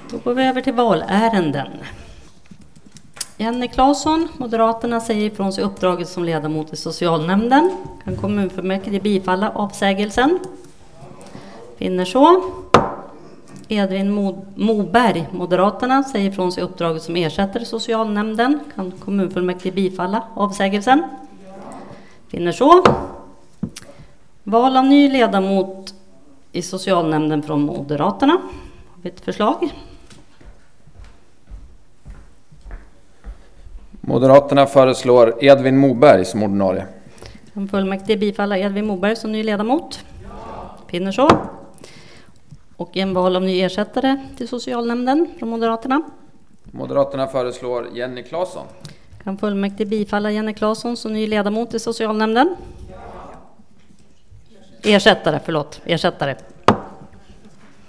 Då går vi över till valärenden. Jenny Claesson, Moderaterna, säger ifrån sig uppdraget som ledamot i socialnämnden. Kan kommunfullmäktige bifalla avsägelsen? Finner så. Edvin Moberg, Moderaterna, säger ifrån sig uppdraget som ersättare i socialnämnden. Kan kommunfullmäktige bifalla avsägelsen? Finner så. Val av ny ledamot i socialnämnden från Moderaterna. Har vi ett förslag? Moderaterna föreslår Edvin Moberg som ordinarie. Kan fullmäktige bifalla Edvin Moberg som ny ledamot? Finner så. Och en val av ny ersättare till socialnämnden från Moderaterna. Moderaterna föreslår Jenny Claesson. Kan fullmäktige bifalla Jenny Claesson som ny ledamot i socialnämnden? Ersättare.